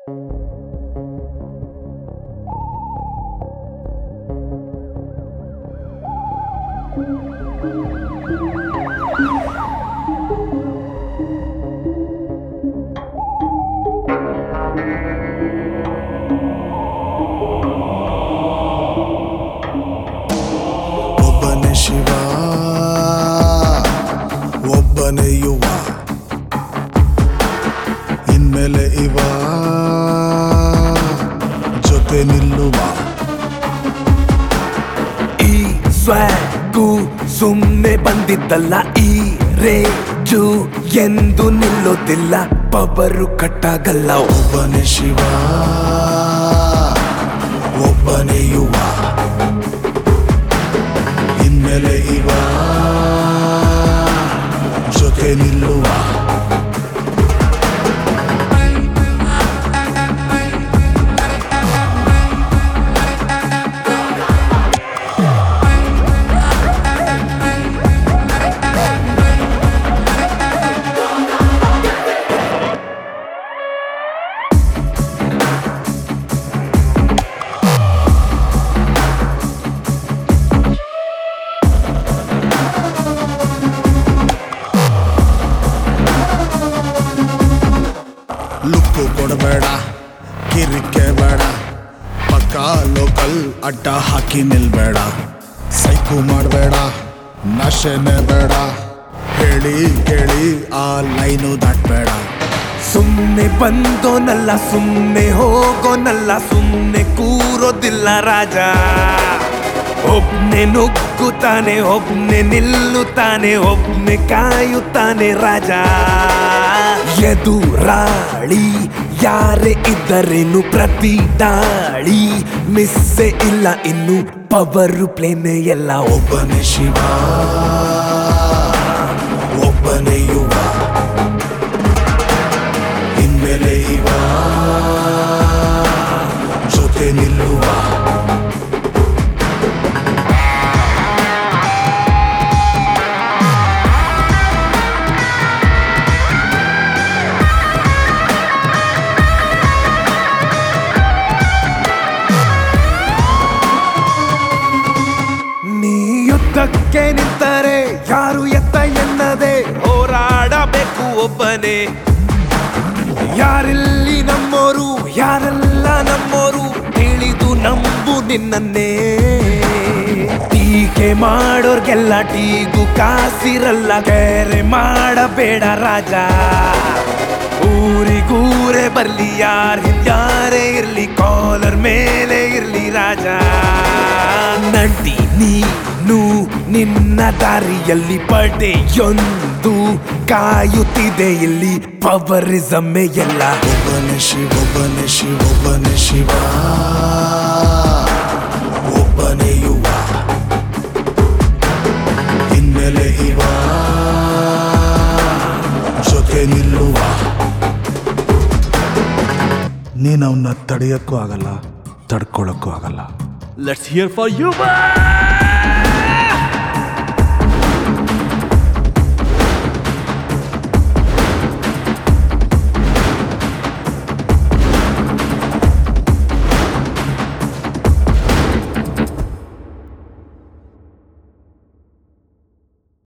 ಒಬ್ಬನೇ ಶಿವ ಒಬ್ಬನೇ ಯುವ ಇನ್ಮೇಲೆ ಇವ ಜೊತೆ ನಿಲ್ಲುವ ಈ ಸ್ವಗೂ ಸುಮ್ಮನೆ ಬಂದಿದ್ದಲ್ಲ ಈ ರೇಜು ಎಂದು ನಿಲ್ಲೋದಿಲ್ಲ ಪವರು ಕಟ್ಟಾಗಲ್ಲ ಒಬ್ಬನೇ ಶಿವ ಒಬ್ಬನೇ ಯುವ ಇನ್ಮೇಲೆ ಇವ ಜೊತೆ ನಿಲ್ಲುವ ಲುಕ್ಕು ಕೊಡಬೇಡ ಕಿರಿಕೆ ಬೇಡ ಪಕ್ಕ ಲೋಕಲ್ ಅಡ್ಡ ಹಾಕಿ ನಿಲ್ಬೇಡ ಸೈಕು ಮಾಡಬೇಡ ನಶೆನೆ ಬೇಡ ಹೇಳಿ ಕೇಳಿ ಆ ಲೈನು ದಾಟ್ಬೇಡ ಸುಮ್ಮನೆ ಬಂದೋನಲ್ಲ ಸುಮ್ಮನೆ ಹೋಗೋನಲ್ಲ ಸುಮ್ಮನೆ ಕೂರೋದಿಲ್ಲ ರಾಜ ಒಬ್ನೆ ನುಗ್ಗುತ್ತಾನೆ ಒಬ್ನೆ ನಿಲ್ಲುತ್ತಾನೆ ಒಬ್ನೆ ಕಾಯುತ್ತಾನೆ ರಾಜ ಎದುರಾಳಿ ಯಾರೇ ಇದ್ದರೇನು ಪ್ರತಿ ದಾಳಿ ಮಿಸ್ಸೆ ಇಲ್ಲ ಇನ್ನು ಪವರು ಪ್ಲೇನೆ ಎಲ್ಲ ಒಬ್ಬನೇ ಶಿವ ಒಬ್ಬನೇ ಯುವ ಇನ್ಮೇಲೆ ಇವ ಜೊತೆ ನಿಲ್ಲುವ ಯುದ್ಧಕ್ಕೆ ನಿಂತರೆ ಯಾರು ಎತ್ತ ಎನ್ನದೆ ಹೋರಾಡಬೇಕು ಒಬ್ಬನೇ ಯಾರಿಲ್ಲಿ ನಮ್ಮೋರು ಯಾರೆಲ್ಲ ನಮ್ಮೋರು ತಿಳಿದು ನಂಬು ನಿನ್ನನ್ನೇ ಟೀಕೆ ಮಾಡೋರ್ಗೆಲ್ಲ ಟೀಗು ಕಾಸಿರಲ್ಲ ಬೇರೆ ಮಾಡಬೇಡ ರಾಜ ಊರಿಗೂರೇ ಬರ್ಲಿ ಯಾರೇ ಇರ್ಲಿ ಕಾಲರ್ ಮೇಲೆ ಇರ್ಲಿ ರಾಜ ನಡಿ ನೀನು ನಿನ್ನ ದಾರಿಯಲ್ಲಿ ಪಡೆಯೊಂದು ಕಾಯುತ್ತಿದೆ ಇಲ್ಲಿ ಪವರಿಸಮ್ಮೆ ಎಲ್ಲ ಒಬ್ಬನೇ ಶಿವ ಒಬ್ಬನೇ ಶಿವ ಒಬ್ಬನೇ ಶಿವ ಒಬ್ಬನೇ ಯುವ ಇನ್ಮೇಲೆ ಇವ ಜೊತೆ ನಿಲ್ಲುವ ನೀನು ಅವನ್ನ ತಡೆಯೋಕ್ಕೂ ಆಗಲ್ಲ ತಡ್ಕೊಳ್ಳೋಕ್ಕೂ ಆಗಲ್ಲ Let's hear for you, man!